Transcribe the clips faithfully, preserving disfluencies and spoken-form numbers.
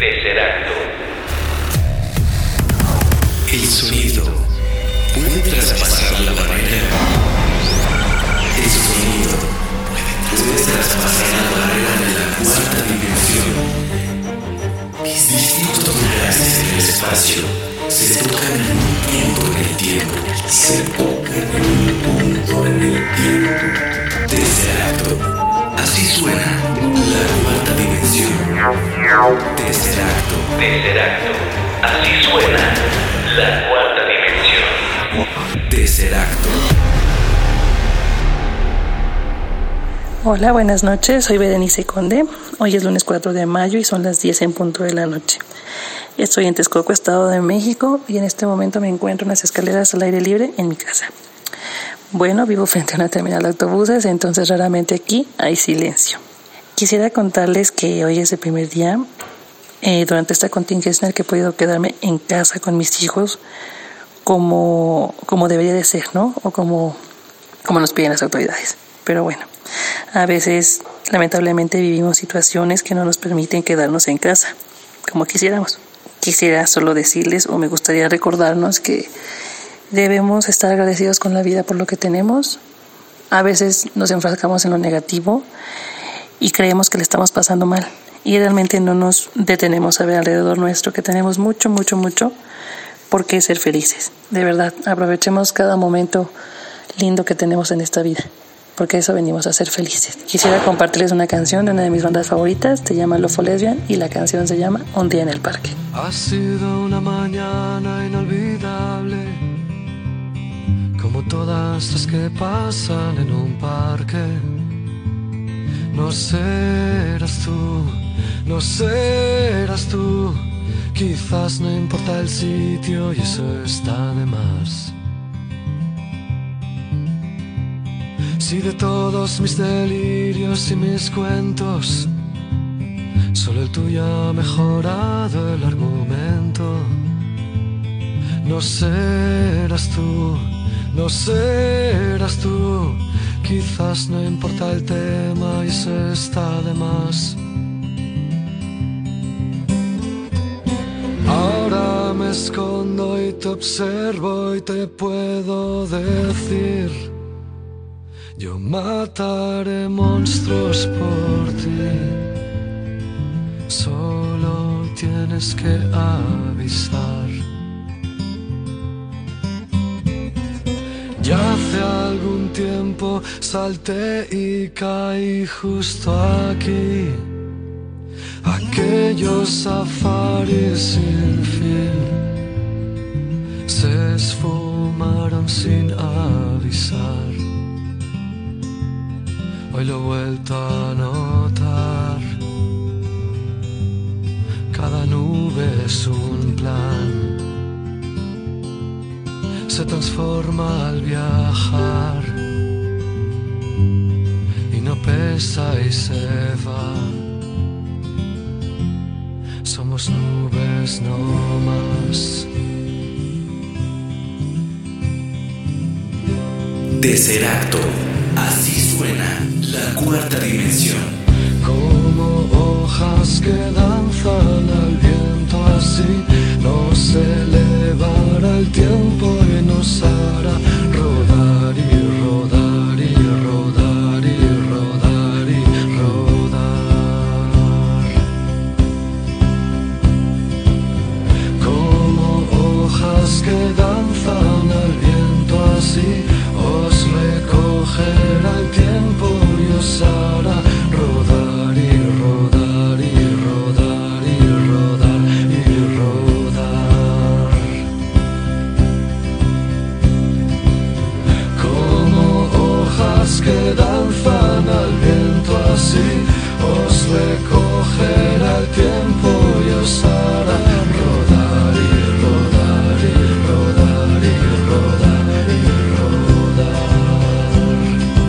Tercer acto. El sonido puede traspasar la barrera. El sonido puede traspasar la barrera de la cuarta dimensión. Distintos lugares en el espacio se tocan en un punto en el tiempo. Se tocan en un punto en el tiempo. Tercer acto. Así suena la cuarta dimensión. Tercer acto. Tercer acto. Así suena la cuarta dimensión. Tercer acto. Hola, buenas noches, soy Berenice Conde. Hoy es lunes cuatro de mayo y son las diez en punto de la noche. Estoy en Texcoco, Estado de México, y en este momento me encuentro en las escaleras al aire libre en mi casa. Bueno, vivo frente a una terminal de autobuses, entonces raramente aquí hay silencio. Quisiera contarles que hoy es el primer día eh, durante esta contingencia en el que he podido quedarme en casa con mis hijos como, como debería de ser, ¿no? O como, como nos piden las autoridades. Pero bueno, a veces lamentablemente vivimos situaciones que no nos permiten quedarnos en casa como quisiéramos. Quisiera solo decirles, o me gustaría recordarnos, que debemos estar agradecidos con la vida por lo que tenemos. A veces nos enfrascamos en lo negativo y creemos que le estamos pasando mal, y realmente no nos detenemos a ver alrededor nuestro que tenemos mucho, mucho, mucho por qué ser felices. De verdad, aprovechemos cada momento lindo que tenemos en esta vida, porque eso venimos a ser felices. Quisiera compartirles una canción de una de mis bandas favoritas, se llama Lofo Lesbian, y la canción se llama Un día en el parque. Ha sido una mañana inolvidable, como todas las que pasan en un parque. No serás tú, no serás tú, quizás no importa el sitio y eso está de más. Si de todos mis delirios y mis cuentos, solo el tuyo ha mejorado el argumento. No serás tú, no serás tú, quizás no importa el tema y eso está de más. Ahora me escondo y te observo y te puedo decir: yo mataré monstruos por ti, solo tienes que avisar. Ya hace algún tiempo salté y caí justo aquí, aquellos safaris sin fin se esfumaron sin avisar. Hoy lo he vuelto a notar, cada nube es un plan, se transforma al viajar y no pesa y se va. Somos nubes no más. Tercer acto. Así suena la cuarta dimensión. Como hojas que danzan al viento, así nos elevará el tiempo y nos hará rodar y rodar y rodar y rodar y rodar. Como hojas que danzan al viento, así os recogerá el tiempo y os hará rodar y rodar y rodar y rodar y rodar. Como hojas que danzan al viento, así os recogerá el tiempo y os hará rodar y rodar y rodar y rodar y rodar.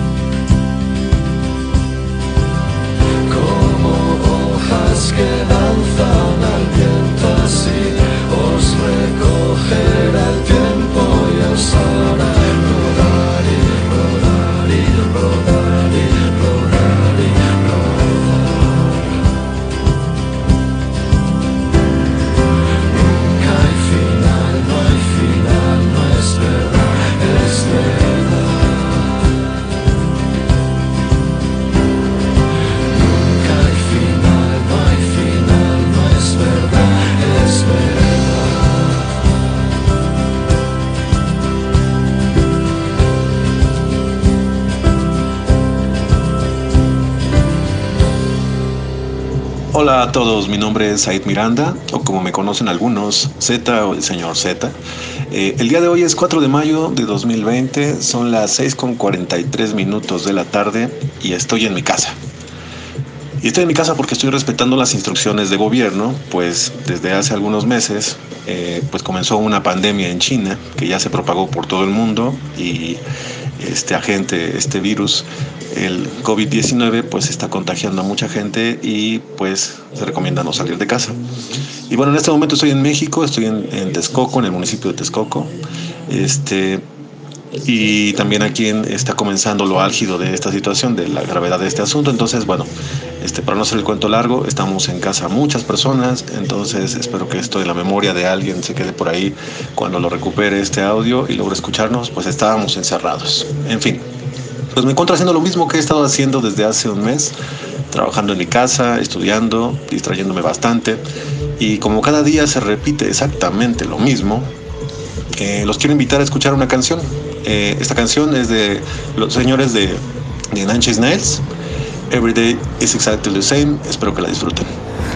Como hojas que danzan al viento, así os recogerá el tiempo y os hará rodar y rodar y rodar y rodar y rodar. Hola a todos, mi nombre es Said Miranda, o como me conocen algunos, Z o el señor Z. Eh, el día de hoy es cuatro de mayo de dos mil veinte, son las seis con cuarenta y tres minutos de la tarde y estoy en mi casa. Y estoy en mi casa porque estoy respetando las instrucciones de gobierno, pues desde hace algunos meses eh, pues comenzó una pandemia en China que ya se propagó por todo el mundo y este agente, este virus, el COVID diecinueve, pues está contagiando a mucha gente y pues se recomienda no salir de casa. Y bueno, en este momento estoy en México, estoy en, en Texcoco, en el municipio de Texcoco. Este, y también aquí en, está comenzando lo álgido de esta situación, de la gravedad de este asunto. Entonces, bueno, este, para no hacer el cuento largo, estamos en casa muchas personas, entonces espero que esto de la memoria de alguien se quede por ahí cuando lo recupere este audio y logre escucharnos, pues estábamos encerrados. En fin, pues me encuentro haciendo lo mismo que he estado haciendo desde hace un mes, trabajando en mi casa, estudiando, distrayéndome bastante, y como cada día se repite exactamente lo mismo, eh, los quiero invitar a escuchar una canción. Eh, esta canción es de los señores de, de Nine Inch Nails. Every day is exactly the same. Espero que la disfruten.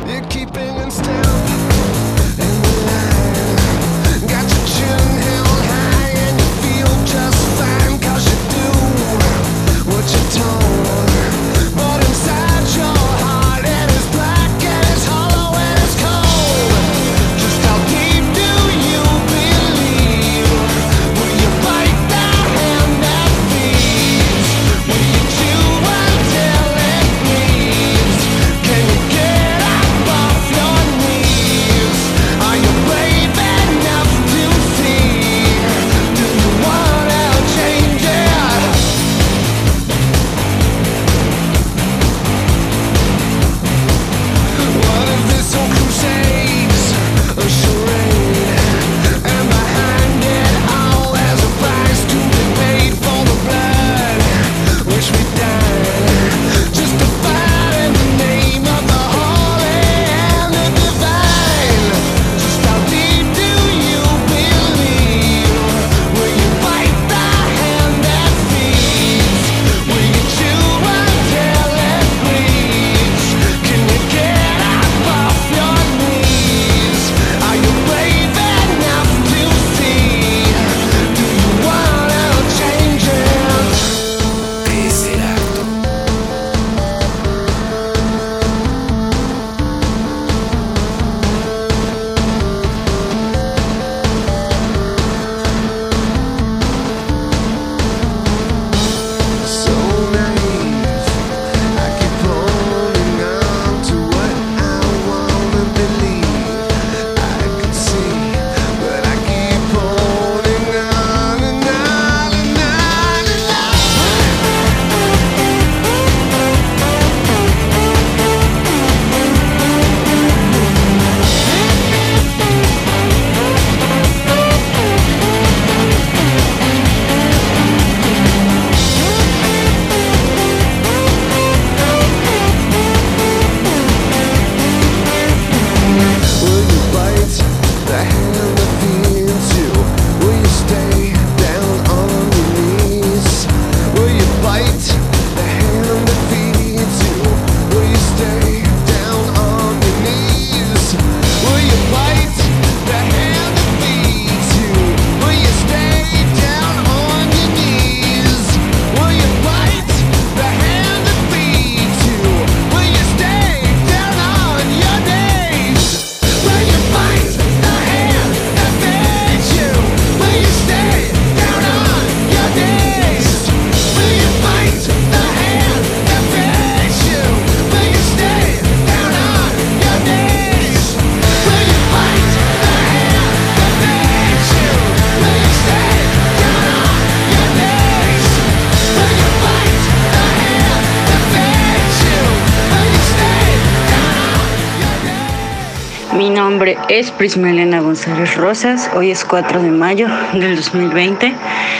Mi nombre es Prisma Elena González Rosas. Hoy es cuatro de mayo del dos mil veinte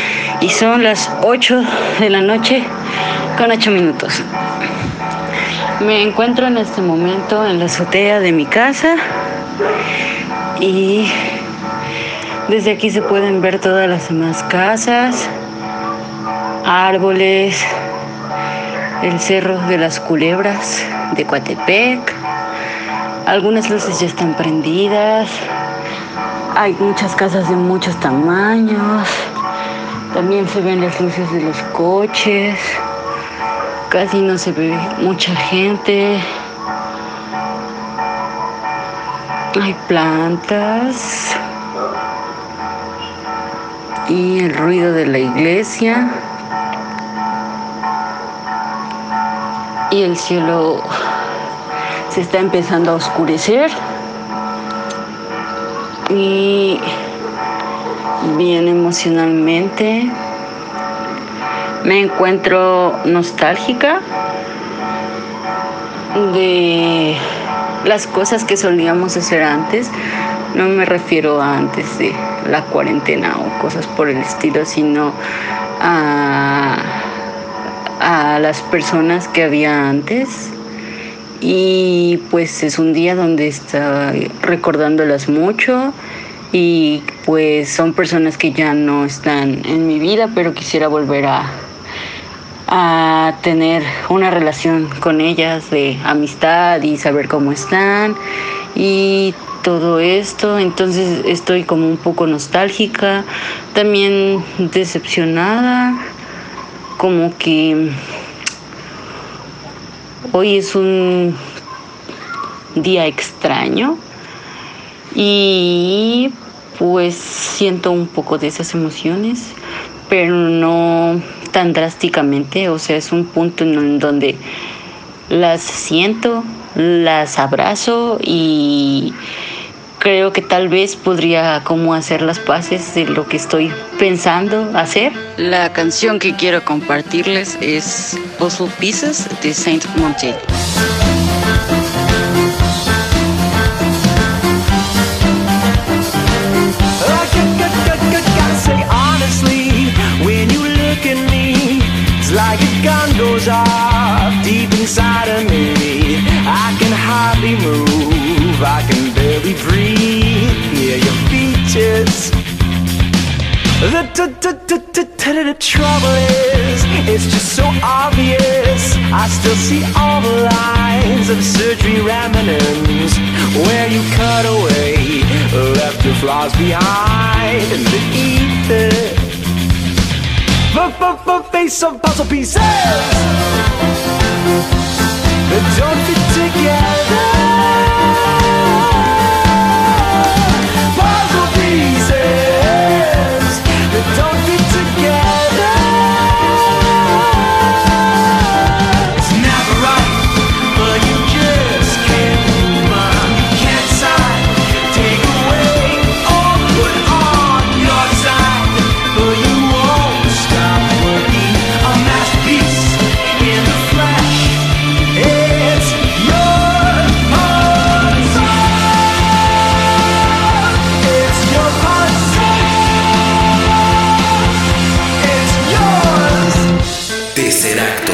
y son las ocho de la noche con ocho minutos. Me encuentro en este momento en la azotea de mi casa y desde aquí se pueden ver todas las demás casas, árboles, el Cerro de las Culebras de Coatepec, Algunas luces ya están prendidas. Hay muchas casas de muchos tamaños. También se ven las luces de los coches. Casi no se ve mucha gente. Hay plantas. Y el ruido de la iglesia. Y el cielo se está empezando a oscurecer. Y bien emocionalmente me encuentro nostálgica de las cosas que solíamos hacer antes. No me refiero a antes de la cuarentena o cosas por el estilo, sino a, a las personas que había antes. Y pues es un día donde estoy recordándolas mucho y pues son personas que ya no están en mi vida, pero quisiera volver a, a tener una relación con ellas de amistad y saber cómo están y todo esto. Entonces estoy como un poco nostálgica, también decepcionada, como que hoy es un día extraño y pues siento un poco de esas emociones, pero no tan drásticamente. O sea, es un punto en donde las siento, las abrazo y creo que tal vez podría como hacer las paces de lo que estoy pensando hacer. La canción que quiero compartirles es Puzzle Pieces de Saint Monte. Like a gun goes off deep inside of me. I can hardly move, I can barely breathe. Yeah, your features. The, the, the, the, the, the trouble is, it's just so obvious. I still see all the lines of surgery remnants where you cut away, left your flaws behind in the ether. Face of puzzle pieces that don't fit together. Puzzle pieces that don't fit together. It's never right, but you just can't move on. You can't decide, take away or put on your side, but you won't stop working. A masterpiece in the flesh. It's your puzzle. It's your puzzle. It's yours. Tercer acto.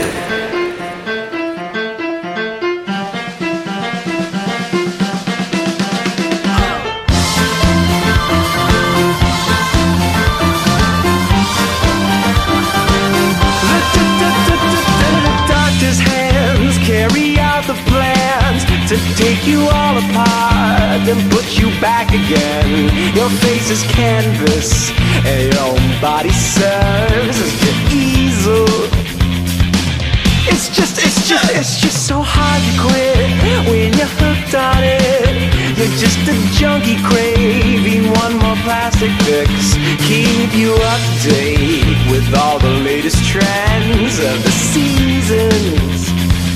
Doctor's hands carry out the plans to take you all apart and put you back again. Your face is canvas and your own body serves as your easel. It's just, it's just, it's just so hard to quit when you're hooked on it. You're just a junkie craving one more plastic fix. Keep you updated with all the latest trends of the seasons.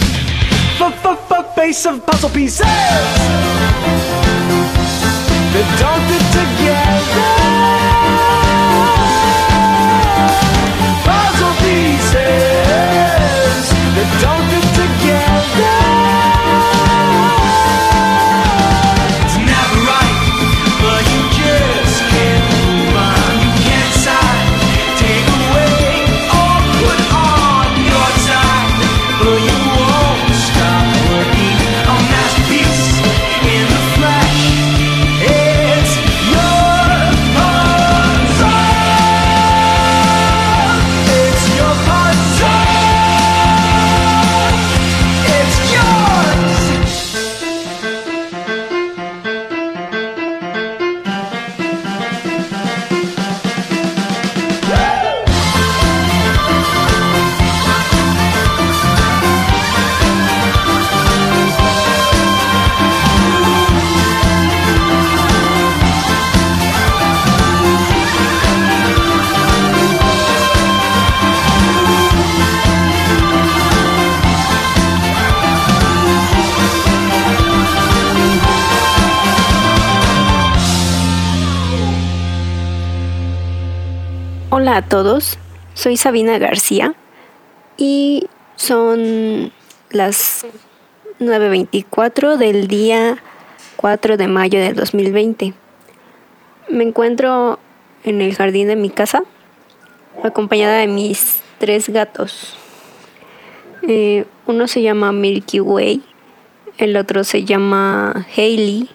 Face of puzzle pieces that don't fit together. Puzzle pieces that don't fit together. It's never right, but you just can't move on. You can't decide, take away or put on your side, but you won't stop working. A masterpiece in the flesh. It's your puzzle. It's your puzzle. It's Hola a todos, soy Sabina García y son las nueve veinticuatro del día cuatro de mayo del dos mil veinte. Me encuentro en el jardín de mi casa acompañada de mis tres gatos. Eh, uno se llama Milky Way, el otro se llama Hailey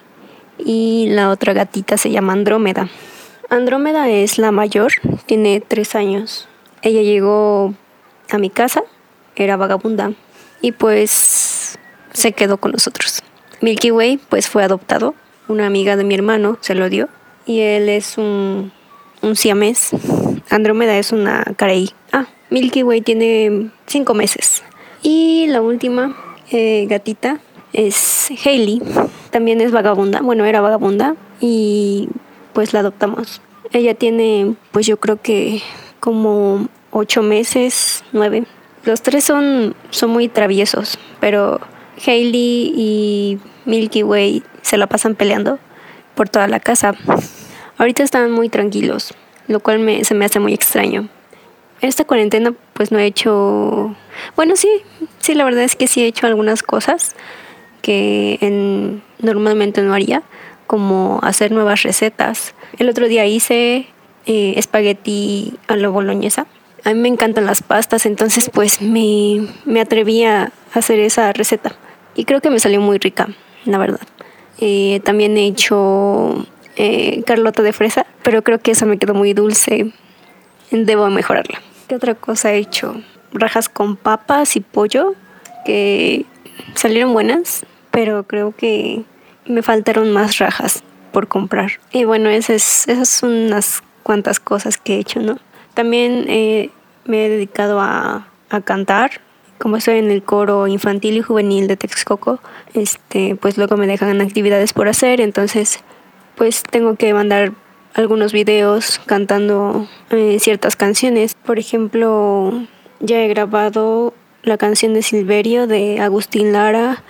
y la otra gatita se llama Andrómeda. Andrómeda es la mayor, tiene tres años. Ella llegó a mi casa, era vagabunda y pues se quedó con nosotros. Milky Way pues fue adoptado, una amiga de mi hermano se lo dio y él es un, un siamés. Andrómeda es una carey. Ah, Milky Way tiene cinco meses. Y la última eh, gatita es Hailey, también es vagabunda, bueno, era vagabunda y pues la adoptamos. Ella tiene, pues yo creo que como ocho meses, nueve. Los tres son, son muy traviesos, pero Hailey y Milky Way se la pasan peleando por toda la casa. Ahorita están muy tranquilos, lo cual me, se me hace muy extraño. En esta cuarentena pues no he hecho... Bueno, sí, sí, la verdad es que sí he hecho algunas cosas que en, normalmente no haría, como hacer nuevas recetas. El otro día hice eh, espagueti a la boloñesa. A mí me encantan las pastas, entonces pues me, me atreví a hacer esa receta. Y creo que me salió muy rica, la verdad. Eh, también he hecho eh, carlota de fresa, pero creo que esa me quedó muy dulce. Debo mejorarla. ¿Qué otra cosa he hecho? Rajas con papas y pollo, que salieron buenas, pero creo que me faltaron más rajas por comprar. Y bueno, esas, esas son unas cuantas cosas que he hecho, ¿no? También eh, me he dedicado a, a cantar. Como estoy en el coro infantil y juvenil de Texcoco, este, pues luego me dejan actividades por hacer, entonces pues tengo que mandar algunos videos cantando eh, ciertas canciones. Por ejemplo, ya he grabado la canción de Silverio de Agustín Lara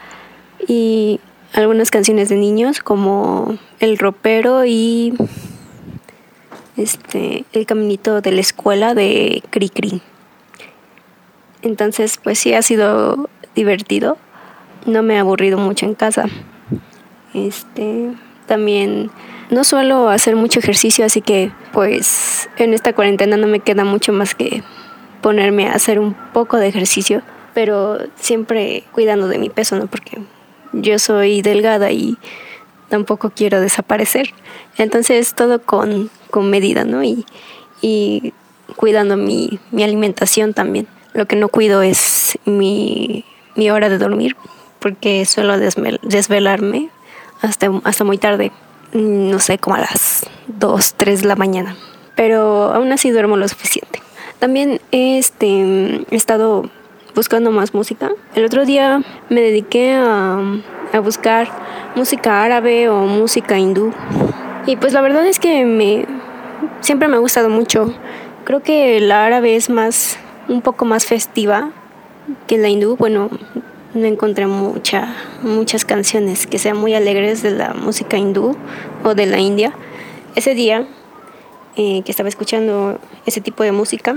y algunas canciones de niños como El Ropero y este El Caminito de la Escuela de Cri Cri. Entonces pues sí ha sido divertido, no me he aburrido mucho en casa. Este también no suelo hacer mucho ejercicio, así que pues en esta cuarentena no me queda mucho más que ponerme a hacer un poco de ejercicio, pero siempre cuidando de mi peso, ¿no? Porque yo soy delgada y tampoco quiero desaparecer. Entonces todo con, con medida, ¿no? Y, y cuidando mi, mi alimentación también. Lo que no cuido es mi, mi hora de dormir, porque suelo desvel, desvelarme hasta, hasta muy tarde. No sé, como a las dos, tres de la mañana. Pero aún así duermo lo suficiente. También este, he estado buscando más música. El otro día me dediqué a, a buscar música árabe o música hindú. Y pues la verdad es que me, siempre me ha gustado mucho. Creo que la árabe es más, un poco más festiva que la hindú. Bueno, no encontré mucha, muchas canciones que sean muy alegres de la música hindú o de la India. Ese día eh, que estaba escuchando ese tipo de música,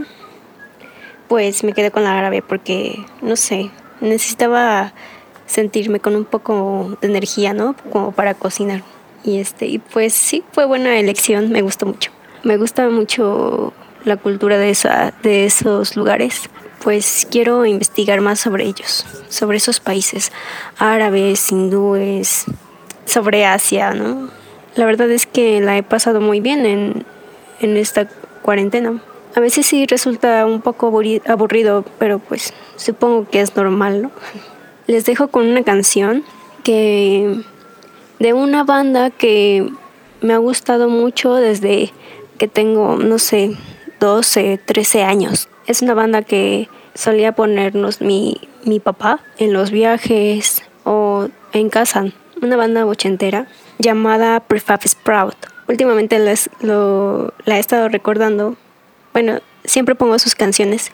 pues me quedé con la árabe porque, no sé, necesitaba sentirme con un poco de energía, ¿no? Como para cocinar. Y, este, y pues sí, fue buena elección, me gustó mucho. Me gusta mucho la cultura de, esa, de esos lugares. Pues quiero investigar más sobre ellos, sobre esos países árabes, hindúes, sobre Asia, ¿no? La verdad es que la he pasado muy bien en, en esta cuarentena. A veces sí resulta un poco aburrido, pero pues supongo que es normal, ¿no? Les dejo con una canción que de una banda que me ha gustado mucho desde que tengo, no sé, doce, trece años. Es una banda que solía ponernos mi, mi papá en los viajes o en casa. Una banda ochentera llamada Prefab Sprout. Últimamente les, lo, la he estado recordando. Bueno, siempre pongo sus canciones,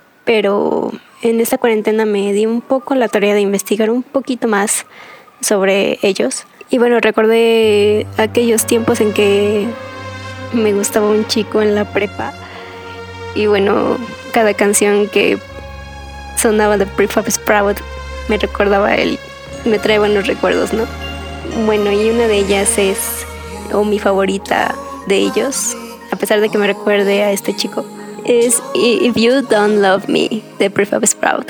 pero en esta cuarentena me di un poco la tarea de investigar un poquito más sobre ellos. Y bueno, recordé aquellos tiempos en que me gustaba un chico en la prepa Y bueno, cada canción que sonaba de Prefab Sprout me recordaba a él, me trae buenos recuerdos, ¿no? Bueno, y una de ellas es, o mi favorita de ellos, a pesar de que me recuerde a este chico, es If You Don't Love Me, de Prefab Sprout.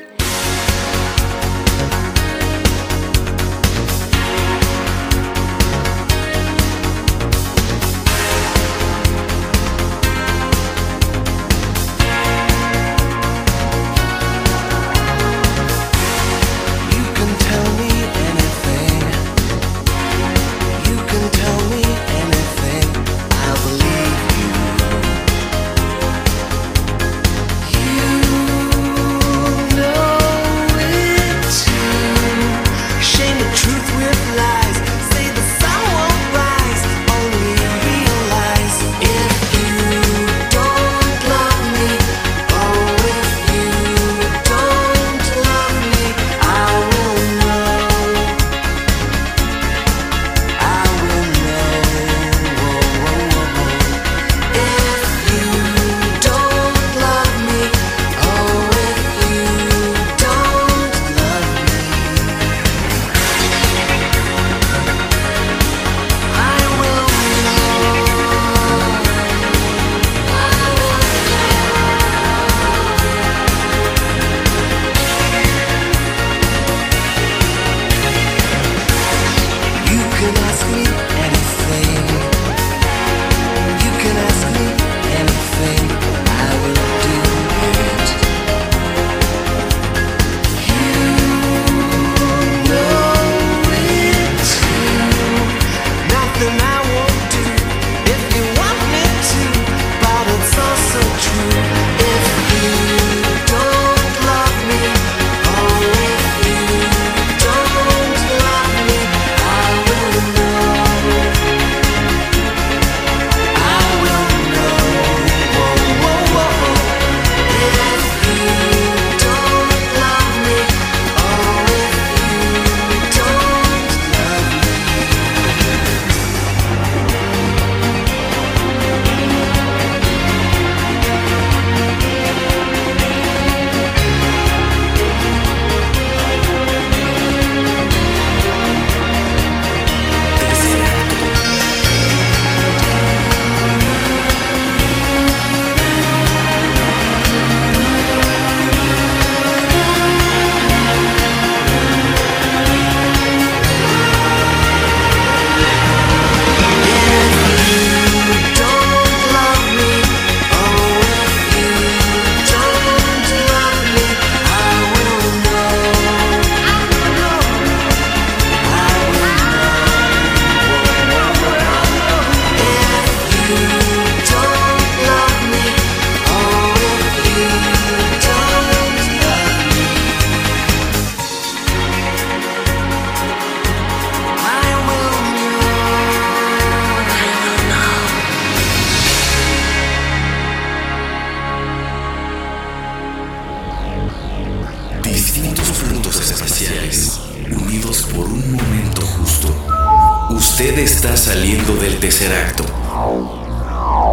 Usted está saliendo del tercer acto.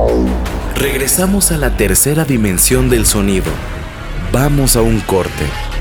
Regresamos a la tercera dimensión del sonido. Vamos a un corte.